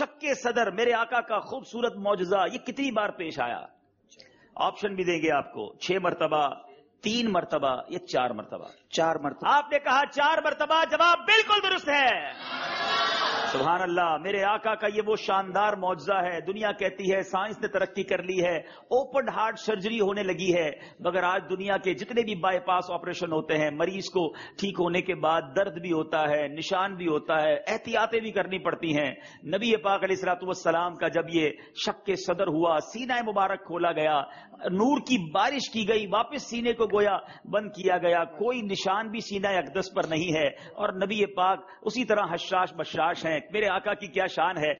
शक्के सदर मेरे आका का खूबसूरत मौजज़ा ये कितनी बार पेश आया? ऑप्शन भी देंगे आपको, 6 मरतबा, 3 मरतबा या 4 मरतबा। 4 मरतबा। आपने कहा 4 मरतबा, जवाब बिल्कुल दुरुस्त है। सुभान अल्लाह, मेरे आका का ये वो शानदार मौजज़ा है। दुनिया कहती है साइंस ने तरक्की कर ली है, ओपन हार्ट सर्जरी होने लगी है, मगर आज दुनिया के जितने भी बाईपास ऑपरेशन होते हैं, मरीज को ठीक होने के बाद दर्द भी होता है, निशान भी होता है, एहतियातें भी करनी पड़ती हैं। नबी पाक अलैहिस्सलातु वस्सलाम का जब ये शक्के सदर हुआ, सीना मुबारक खोला गया, नूर की बारिश की गई, वापस सीने को गोया बंद किया गया, कोई निशान भी सीना अक़दस पर नहीं है, और नबी पाक उसी तरह हशाश बशाश हैं। मेरे आका की क्या शान है।